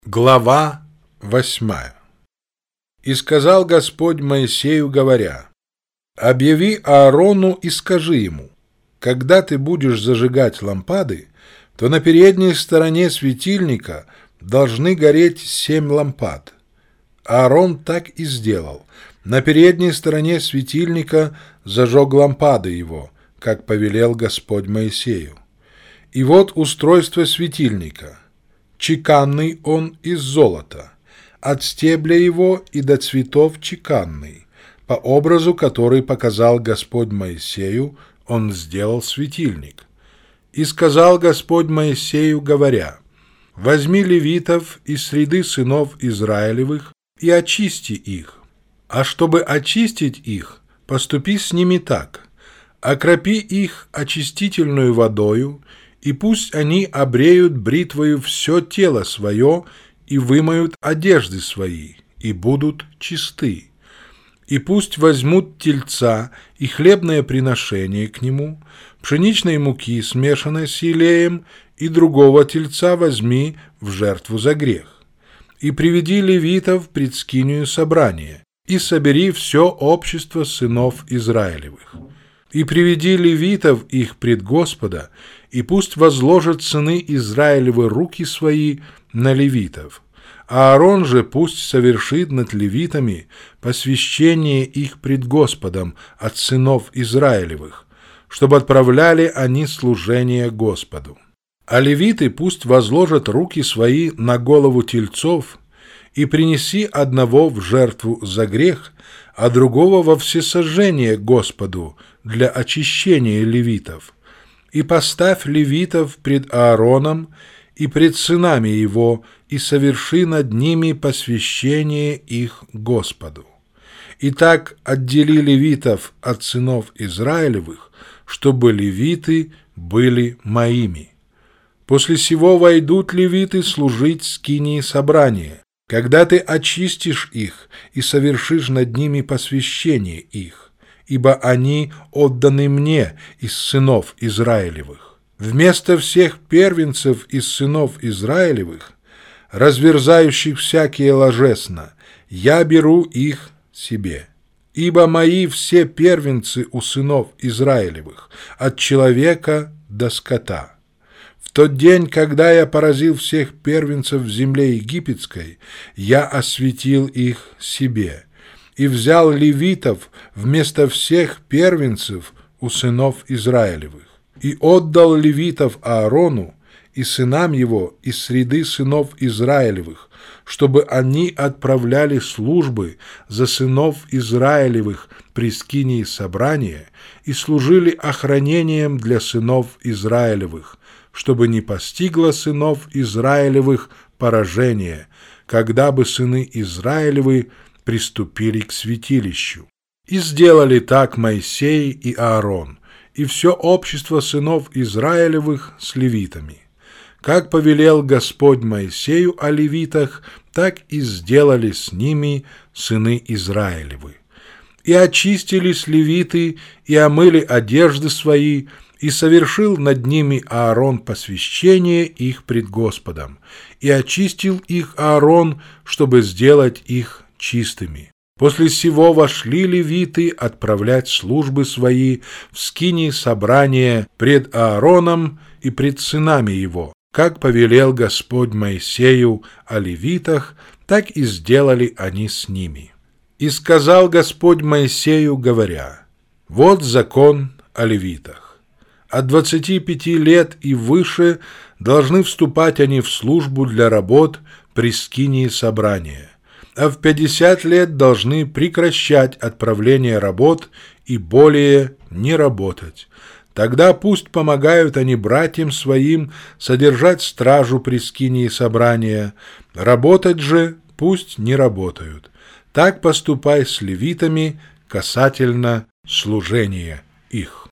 Глава 8. «И сказал Господь Моисею, говоря: объяви Аарону и скажи ему: когда ты будешь зажигать лампады, то на передней стороне светильника должны гореть 7 лампад. Аарон так и сделал. На передней стороне светильника зажег лампады его, как повелел Господь Моисею. И вот устройство светильника. Чеканный он из золота, от стебля его и до цветов чеканный, по образу, который показал Господь Моисею, он сделал светильник. И сказал Господь Моисею, говоря: возьми левитов из среды сынов Израилевых и очисти их. А чтобы очистить их, поступи с ними так: окропи их очистительную водою, и пусть они обреют бритвою все тело свое и вымоют одежды свои, и будут чисты. И пусть возьмут тельца и хлебное приношение к нему, пшеничной муки, смешанной с елеем, и другого тельца возьми в жертву за грех. И приведи левитов пред скинию собрания, и собери все общество сынов Израилевых. И приведи левитов их пред Господа, и пусть возложат сыны Израилевы руки свои на левитов. А Аарон же пусть совершит над левитами посвящение их пред Господом от сынов Израилевых, чтобы отправляли они служение Господу. А левиты пусть возложат руки свои на голову тельцов, и принеси одного в жертву за грех, а другого во всесожжение Господу для очищения левитов. И поставь левитов пред Аароном и пред сынами его, и соверши над ними посвящение их Господу. Итак, отдели левитов от сынов Израилевых, чтобы левиты были моими. После сего войдут левиты служить скинии собрания, когда ты очистишь их и совершишь над ними посвящение их, ибо они отданы мне из сынов Израилевых. Вместо всех первенцев из сынов Израилевых, разверзающих всякие ложесно, я беру их себе. Ибо мои все первенцы у сынов Израилевых, от человека до скота. В тот день, когда я поразил всех первенцев в земле египетской, я осветил их себе и взял левитов вместо всех первенцев у сынов Израилевых, и отдал левитов Аарону и сынам его из среды сынов Израилевых, чтобы они отправляли службы за сынов Израилевых при скинии собрания и служили охранением для сынов Израилевых, чтобы не постигло сынов Израилевых поражение, когда бы сыны Израилевы приступили к святилищу. И сделали так Моисей и Аарон, и все общество сынов Израилевых с левитами. Как повелел Господь Моисею о левитах, так и сделали с ними сыны Израилевы. И очистились левиты, и омыли одежды свои, и совершил над ними Аарон посвящение их пред Господом, и очистил их Аарон, чтобы сделать их чистыми. После сего вошли левиты отправлять службы свои в скинии собрания пред Аароном и пред сынами его. Как повелел Господь Моисею о левитах, так и сделали они с ними. И сказал Господь Моисею, говоря: вот закон о левитах. От 25 лет и выше должны вступать они в службу для работ при скинии собрания, а в 50 лет должны прекращать отправление работ и более не работать. Тогда пусть помогают они братьям своим содержать стражу при скинии собрания, работать же пусть не работают. Так поступай с левитами касательно служения их.